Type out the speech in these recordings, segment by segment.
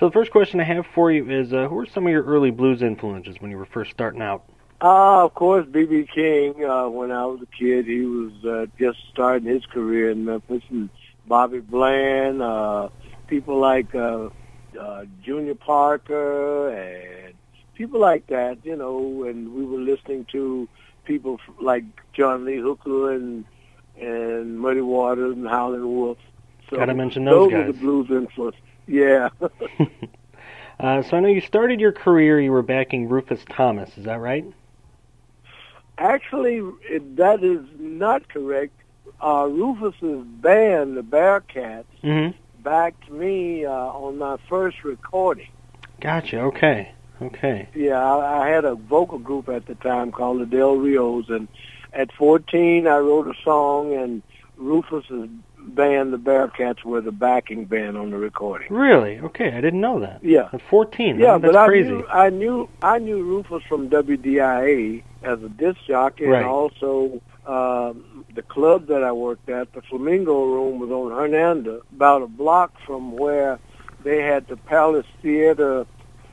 So the first question I have for you is, who were some of your early blues influences when you were first starting out? Of course, B.B. King. When I was a kid, he was just starting his career in Memphis, and Bobby Bland, people like Junior Parker, and people like that, and we were listening to people like John Lee Hooker and Muddy Waters and Howlin' Wolf. So gotta mention those guys. Those were the blues influence. Yeah. So I know you started your career, you were backing Rufus Thomas, is that right? Actually, that is not correct. Rufus's band, the Bearcats, backed me on my first recording. Gotcha, okay. Yeah, I had a vocal group at the time called the Del Rios, and at 14 I wrote a song, and Rufus's band, the Bearcats, were the backing band on the recording. Really? Okay, I didn't know that. Yeah. At 14, yeah, that's but crazy. I knew Rufus from WDIA as a disc jockey, right. And also the club that I worked at, the Flamingo Room, was on Hernanda, about a block from where they had the Palace Theater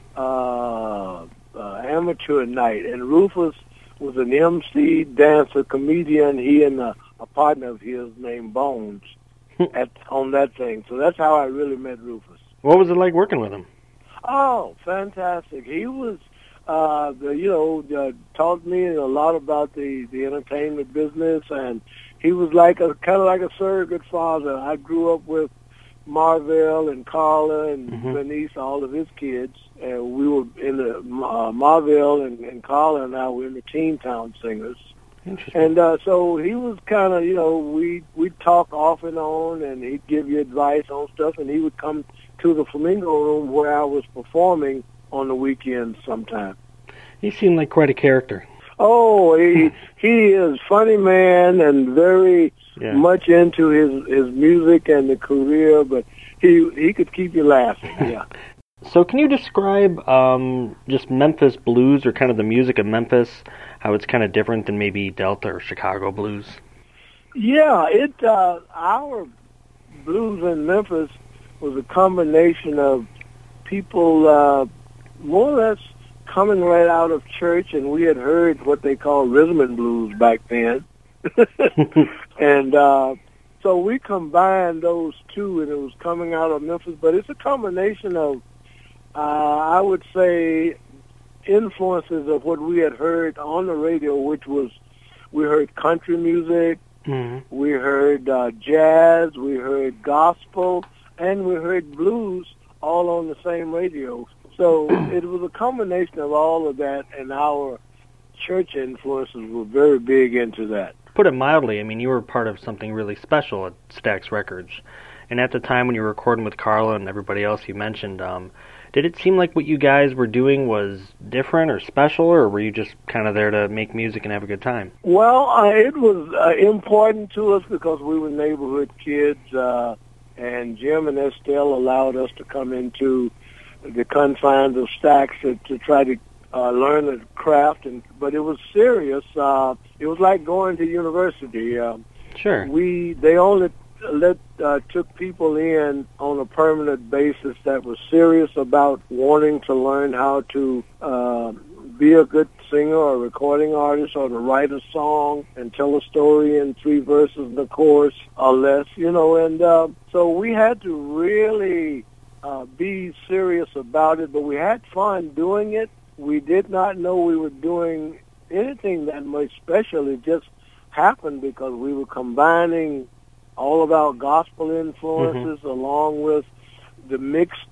amateur night, and Rufus was an MC, dancer, comedian. He and a partner of his named Bones on that thing. So that's how I really met Rufus. What was it like working with him? Oh, fantastic! He was, taught me a lot about the entertainment business, and he was kind of like a surrogate father. I grew up with Marvell and Carla and Bernice, all of his kids, and we were in the Marvell and Carla and I were in the Teen Town Singers. Interesting. And so he was kind of, we'd talk off and on, and he'd give you advice on stuff, and he would come to the Flamingo Room where I was performing on the weekends sometime. He seemed like quite a character. Oh, he is a funny man and very much into his music and the career, but he could keep you laughing, yeah. So can you describe just Memphis blues, or kind of the music of Memphis, how it's kind of different than maybe Delta or Chicago blues? Yeah, our blues in Memphis was a combination of people more or less coming right out of church, and we had heard what they call rhythm and blues back then. And so we combined those two, and it was coming out of Memphis, but it's a combination of, I would say, influences of what we had heard on the radio, which was, we heard country music, we heard jazz, we heard gospel, and we heard blues all on the same radio. So it was a combination of all of that, and our church influences were very big into that. Put it mildly, I mean, you were part of something really special at Stax Records. And at the time when you were recording with Carla and everybody else you mentioned, did it seem like what you guys were doing was different or special, or were you just kind of there to make music and have a good time? Well, it was important to us because we were neighborhood kids, and Jim and Estelle allowed us to come into the confines of Stax to try to learn the craft, but it was serious. It was like going to university. Sure. They only took people in on a permanent basis that was serious about wanting to learn how to be a good singer or recording artist, or to write a song and tell a story in 3 verses and a chorus or less, and so we had to really be serious about it, but we had fun doing it. We did not know we were doing anything that much special. It just happened because we were combining all of our gospel influences along with the mixed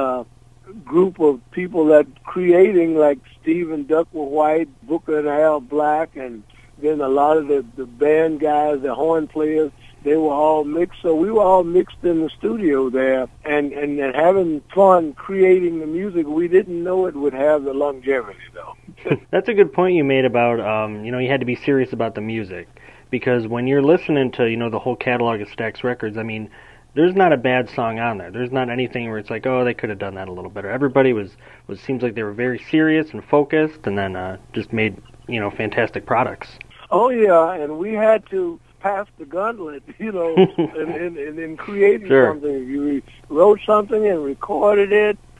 group of people that creating, like Steve and Duckworth White, Booker and Al Black, and then a lot of the band guys, the horn players. They were all mixed, so we were all mixed in the studio there, and having fun creating the music. We didn't know it would have the longevity, though. That's a good point you made about, you had to be serious about the music, because when you're listening to, the whole catalog of Stax Records, I mean, there's not a bad song on there. There's not anything where it's like, oh, they could have done that a little better. Everybody seems like they were very serious and focused, and then just made, fantastic products. Oh, yeah, and we had to pass the gauntlet, in creating something. You wrote something and recorded it,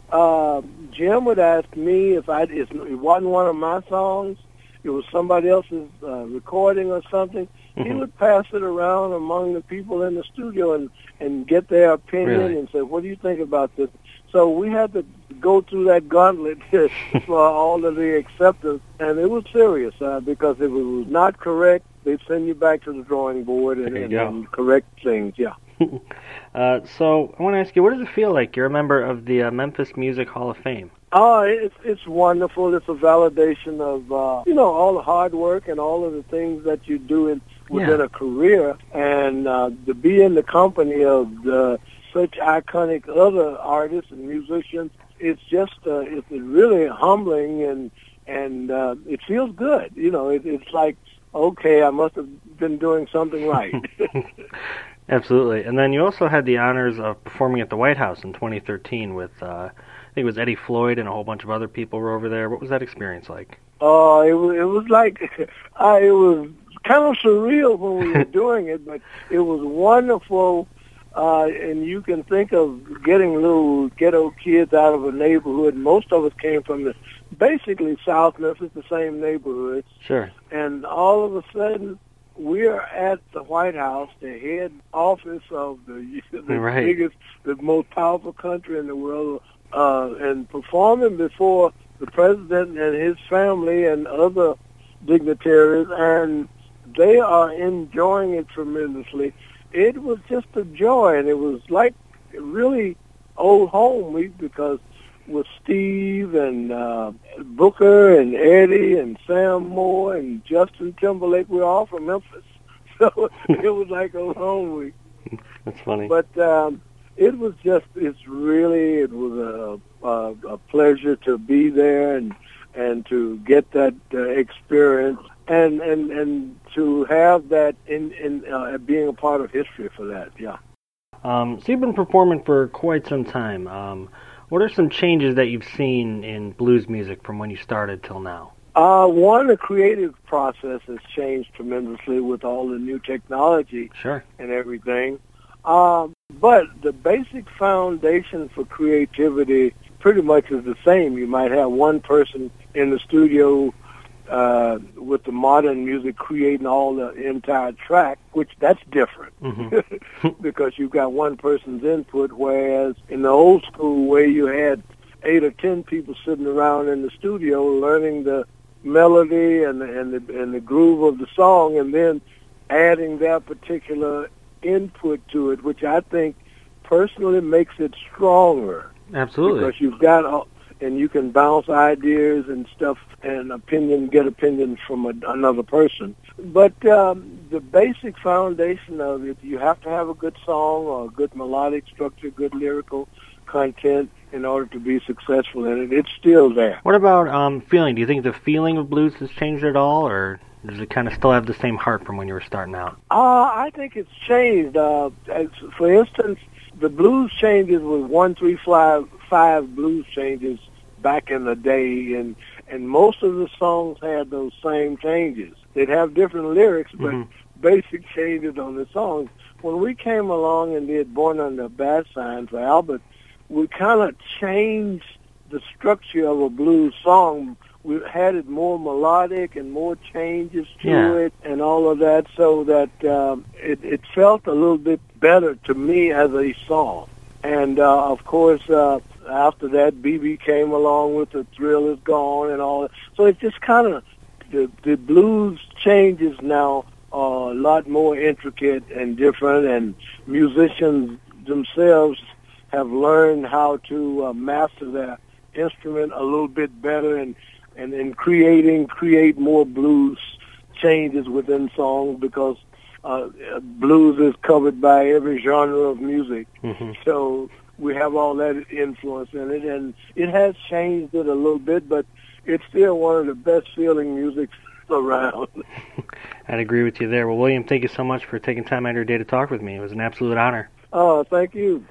Jim would ask me if it wasn't one of my songs, it was somebody else's recording or something. He would pass it around among the people in the studio and get their opinion and say, what do you think about this? So we had to go through that gauntlet for all of the acceptance, and it was serious because if it was not correct, they'd send you back to the drawing board and correct things, yeah. So I want to ask you, what does it feel like? You're a member of the Memphis Music Hall of Fame. Oh, it's wonderful. It's a validation of all the hard work and all of the things that you do within a career, and to be in the company of such iconic other artists and musicians. It's just it's really humbling and it feels good. It's like, okay, I must have been doing something right. Absolutely. And then you also had the honors of performing at the White House in 2013 with, I think it was Eddie Floyd and a whole bunch of other people were over there. What was that experience like? Oh, it was like, it was kind of surreal when we were doing it, but it was wonderful. And you can think of getting little ghetto kids out of a neighborhood. Most of us came from basically South Memphis, the same neighborhood. Sure. And all of a sudden, we're at the White House, the head office of the biggest, the most powerful country in the world, and performing before the president and his family and other dignitaries, and they are enjoying it tremendously. It was just a joy, and it was like really old home week because with Steve and Booker and Eddie and Sam Moore and Justin Timberlake, we're all from Memphis. So it was like a home week. That's funny. But it was a pleasure to be there and to get that experience and to have that in being a part of history for that, yeah. So you've been performing for quite some time. What are some changes that you've seen in blues music from when you started till now? One, the creative process has changed tremendously with all the new technology and everything. But the basic foundation for creativity pretty much is the same. You might have one person in the studio with the modern music creating all the entire track, which that's different because you've got one person's input, whereas in the old school where you had 8 or 10 people sitting around in the studio learning the melody and the groove of the song and then adding their particular input to it, which I think personally makes it stronger. Absolutely. Because you've got and you can bounce ideas and stuff and get opinions from another person. But the basic foundation of it, you have to have a good song or a good melodic structure, good lyrical content in order to be successful in it. It's still there. What about feeling? Do you think the feeling of blues has changed at all, or does it kind of still have the same heart from when you were starting out? I think it's changed. For instance, the blues changes was 1, 3, 5 blues changes back in the day, and most of the songs had those same changes. They'd have different lyrics, but basic changes on the songs. When we came along and did Born Under a Bad Sign for Albert, we kind of changed the structure of a blues song. We had it more melodic and more changes to it and all of that, so that it felt a little bit better to me as a song. And, of course, after that, B.B. came along with The Thrill Is Gone and all that. So it's just kind of, the blues changes now are a lot more intricate and different, and musicians themselves have learned how to master their instrument a little bit better and create more blues changes within songs because blues is covered by every genre of music. So we have all that influence in it, and it has changed it a little bit, but it's still one of the best feeling music around. I'd agree with you there. Well, William, thank you so much for taking time out of your day to talk with me. It was an absolute honor. Oh, thank you.